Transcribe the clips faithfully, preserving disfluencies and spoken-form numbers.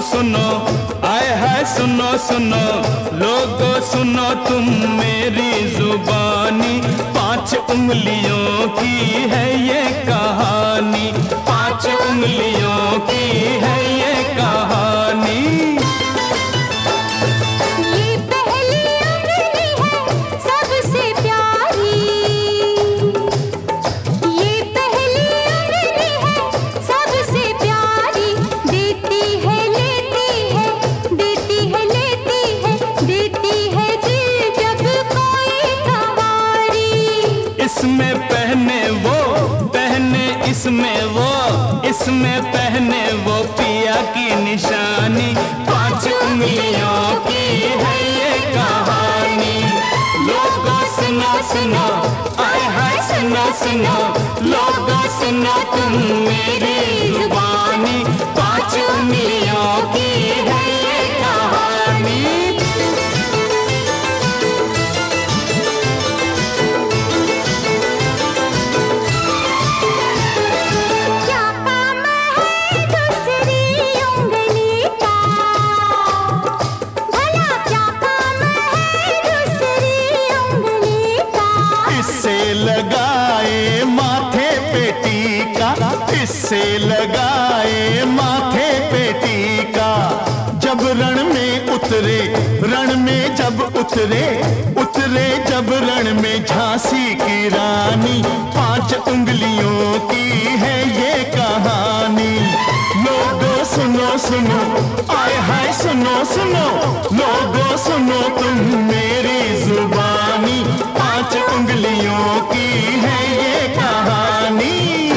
सुनो, आए हाय सुनो सुनो लोगो सुनो तुम मेरी जुबानी। पांच उंगलियों की है ये कहानी, पांच उंगलियों की है ये कहानी। ये पहली उंगली है सबसे प्यारी, ये पहली उंगली है सबसे प्यारी। देती है लेती है, देती है लेती है, देती है दिल जब कोई कवारी। इसमें पहने वो पहने इसमें वो, इसमें पहने वो पिया की निशानी। पांच उंगलियों की है ये कहानी। लोगों सुनो सुनो, आए हाय सुनो सुनो लोगों सुनो तुम मेरी जुबानी। पांच उंगलियों की है ये कहानी। क्या काम है दूसरी उंगली का, भला क्या काम है दूसरी उंगली का। इससे लगाए माथे पे टीका, इससे लगाए माथे पे टीका। जब रण में उतरे, रण में जब उतरे, उतरे जब रण में झांसी की रानी। पांच उंगलियों की है ये कहानी। लोगों सुनो सुनो, आए हाय सुनो सुनो लोगों सुनो तुम मेरी जुबानी। पांच उंगलियों की है ये कहानी।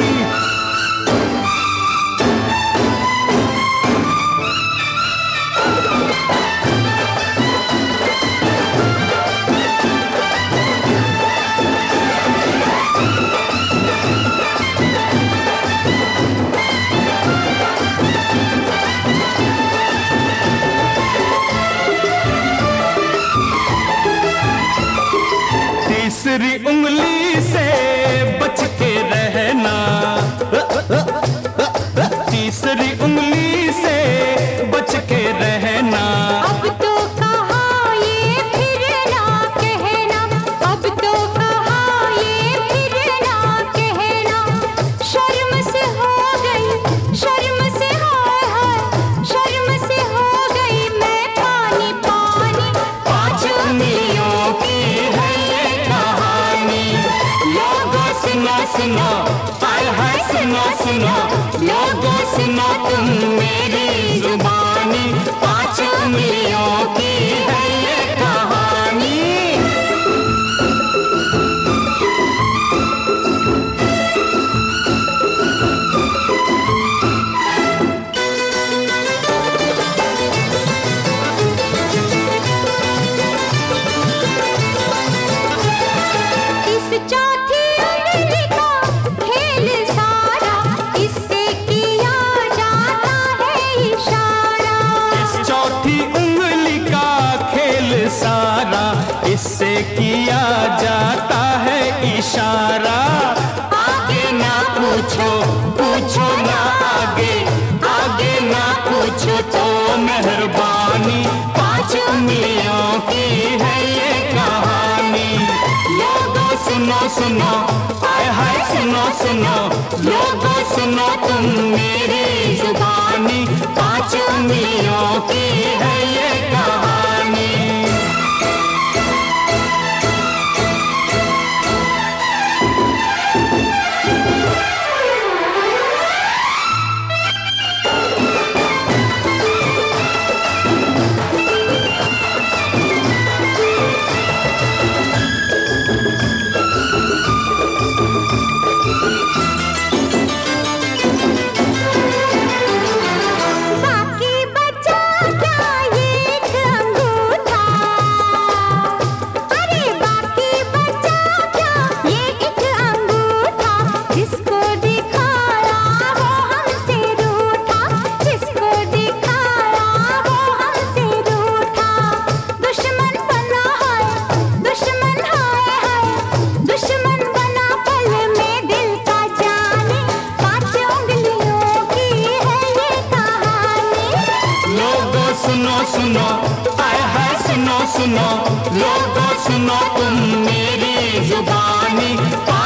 तीसरी उंगली से बच के रहना, तीसरी उंगली से बच के रहना। अब तो कहा ये फिर ना कहना, अब तो कहा ये फिर ना कहना। शर्म से हो गई, शर्म से हो है, शर्म से हो गई मैं पानी पानी। पांच उंगलियों की है ये कहानी। लोगों सुनो सुनो, आए हाय सुनो सुनो लोगों सुनो तुम मेरी जुबानी। पांच उंगलियों की है ये कहानी। इस चौथी उंगली का खेल सारा, इससे किया जाता है इशारा। इस चौथी उंगली का खेल सारा, इससे किया जाता है इशारा। आगे ना पूछो, पूछो ना आगे, आगे ना पूछो तो मेहरबानी। पांच उंगलियों की है ये कहानी। लोगों सुनो सुनो, आए हाय सुनो सुनो लोगों सुनो तुम मेरी जुबानी। पांच उंगलियों की है ये कहानी। बाकी बचा क्या ये एक अंगूठी। सुनो लोगों सुनो तुम मेरी जुबानी।